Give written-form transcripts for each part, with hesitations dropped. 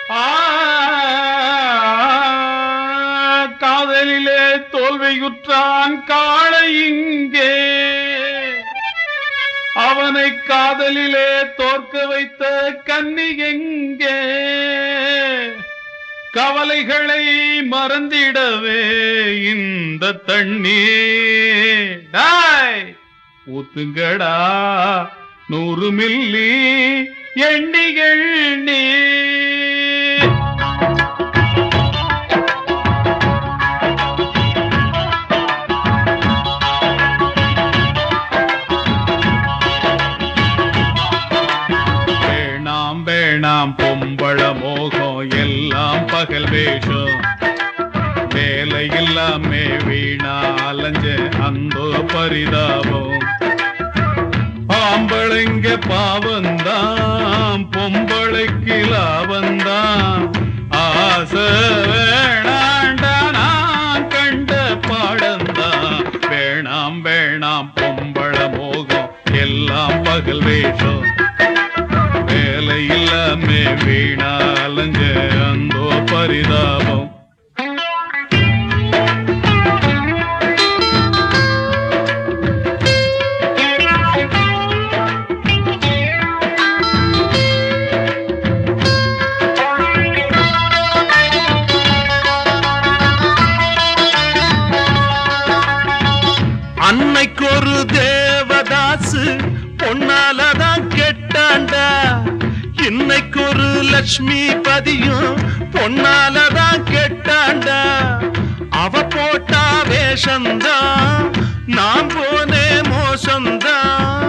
ஆ காதலிலே தோல்வியுற்றான் காளை இங்கே, அவனை காதலிலே தோற்க வைத்த கன்னி எங்கே? கவலைகளை மறந்திடவே இந்த தண்ணீர் ஊத்துங்கடா 100 மில்லி எண்ணி எண்ணி. வேணாம் வேணாம் பொம்பள மோகம் எல்லாம் பகல் வேஷம், வேலை இல்லாமே வீணா அலைஞ்ச அந்த பரிதாபம். ஆம்பளைங்க பாவந்தான், பொம்பளைக்கு லாபந்தான். ஆசை வேணாண்டா நான் கண்ட பாடந்தான். வேணாம் வேணாம் பொம்பள மோகம் எல்லாம் பகல் வேஷம், வேலை இல்லாமே வீணா அலைஞ்ச அந்த பரிதாபம். அன்னைக்கு ஒரு தேவதாசு பொன்னாலதான் கெட்டாண்டா, இன்னைக்கு ஒரு லட்சுமி பதியும் பொன்னாலதான் கெட்டாண்டா. அவ போட்டா வேஷந்தான், நான் போனே மோசந்தான்.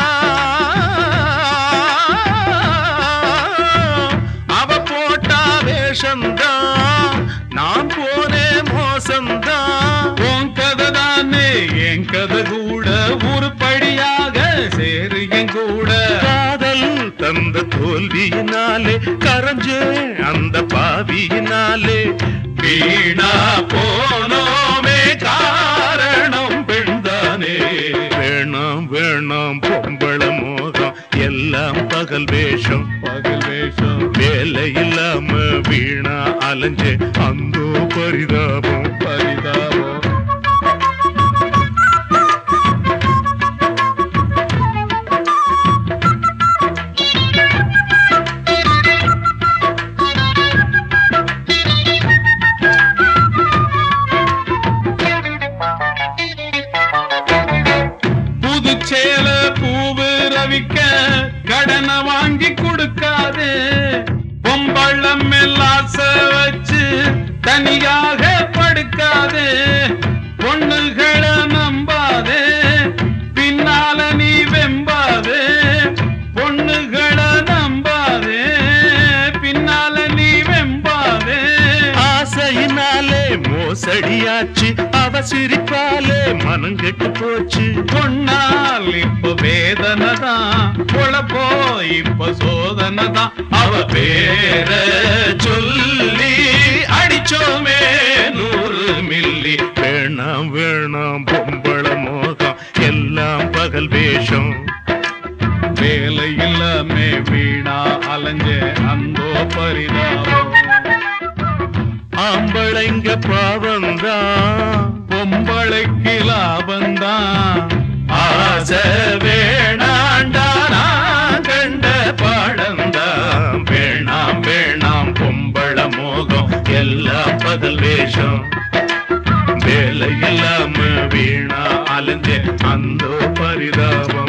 அவ போட்டா வேஷந்தான், நான் போனே மோசந்தான். உன் கதை தானே என் கதை கூட உருப்படியாக சேரு என் கூட. காதல் தந்த தோல்வியினாலே கரைஞ்சே அந்த பாவியினாலே வீணா போனோமே காரணம் பெண்தானே. வேணாம் வேணாம் பொம்பள மோகம் எல்லாம் பகல் வேஷம், பகல் வேஷம். வேலை இல்லாம வீணா அலைஞ்சே அந்தோ பரிதாபம் பரிதாபம். புதுச்சேல பூவு ரவிக்க கடனை வாங்கி கொடுக்காது. பொம்பளம் எல்லாம் வச்சு தனியாக படுக்காது. பொண்ணுகளை நம்பாதே, பின்னால நீ வெம்பாதே. பொண்ணுகளை நம்பாதே, பின்னால நீ வெம்பாதே. ஆசையினாலே மோசடியாச்சு, அவ சிரிப்பாலே மனம் கெட்டு போச்சு. பொன்னால் இப்ப வேதனைதான், பொழப்போ இப்ப சோதனைதான். அவ பேர சொல்லி அடிச்சோமே 100 மில்லி. வேணாம் வேணாம் பொம்பள மோகம் எல்லாம் பகல் வேஷம், வேலை இல்லாமே வீணா அலைஞ்ச அந்தோ பரிதாபம். ஆம்பளைங்க பாவந்தான், பொம்பளைக்கு லாபந்தான். ஆசை வேணாண்டா நான் கண்ட பாடந்தான். வேணாம் வேணாம் பொம்பள மோகம் எல்லாம் பகல் வேஷம், வேலை இல்லாம வீணா அலைஞ்ச அந்த பரிதாபம்.